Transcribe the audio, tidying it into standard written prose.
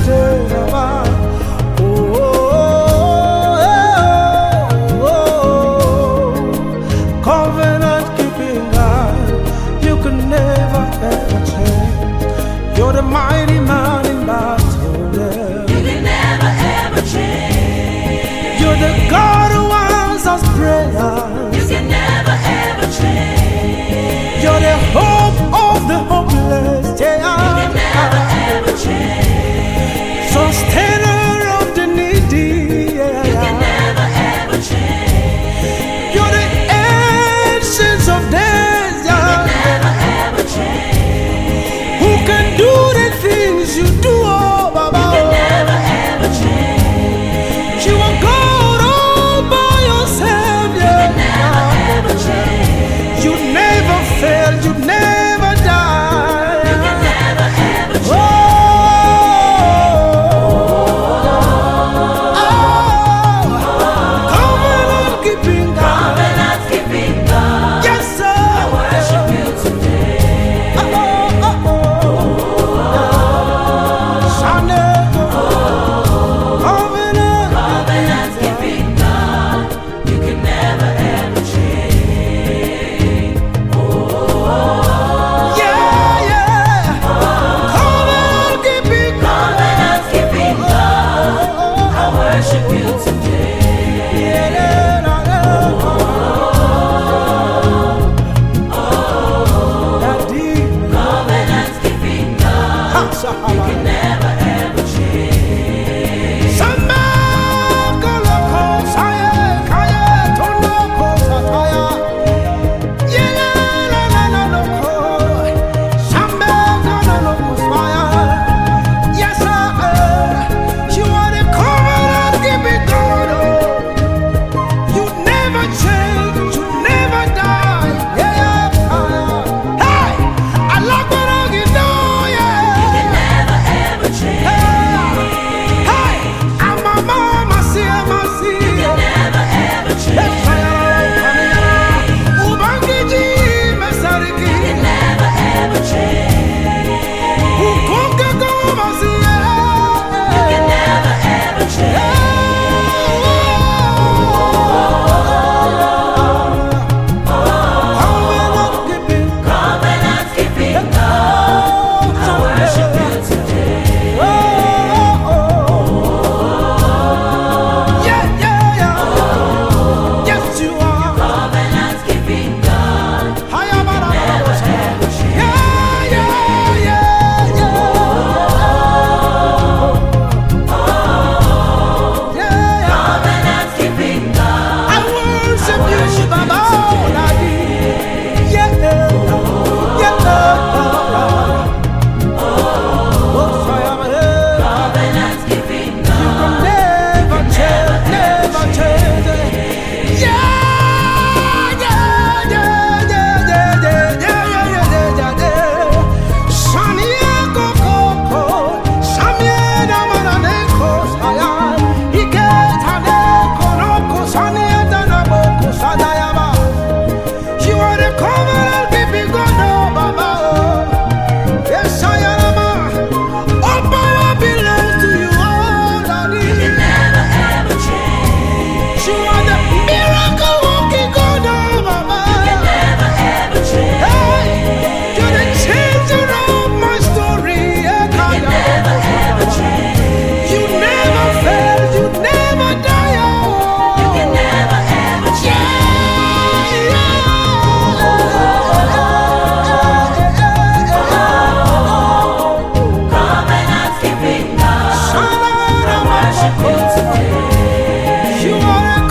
You're the mighty man in battle. You can never ever change. You're the God who answers prayers. You can never ever change. You're the hope of the hopeless. Yeah. You can never ever change. Sustainer of the needy. Yeah. You can never ever change. You're the ancients of days. Yeah. You can never ever change. Who can do the things you do, oh Baba? You can never ever change. You are God all by yourself. You Yeah. can never ever change. You never fail. You never die. You can never ever change. Covenant keeping God. Covenant keeping God. Yes, sir. I worship you today. Covenant keeping God. You can never ever change. Covenant keeping God. I worship you today. Covenant keeping God. You can never ever change. You can never ever change. You can never ever change. You can never ever change. You can never ever change. Covenant keeping God. I worship you today. Yes, you are. Covenant keeping God. Never ever change. Covenant keeping God. I worship you, Baba. Covenant keeping God. Never change, never change. You are the covenant keeping God, oh Baba. Yes, I am. All power belongs to you, oh Daddy. You can never ever change. You are the miracle working God, oh Baba. You can never ever change. Hey, you're the changer of my story. Yeah, You can never ever change. you never fail, you never die. Oh. You can never ever change. Covenant keeping God. I worship you today. You are a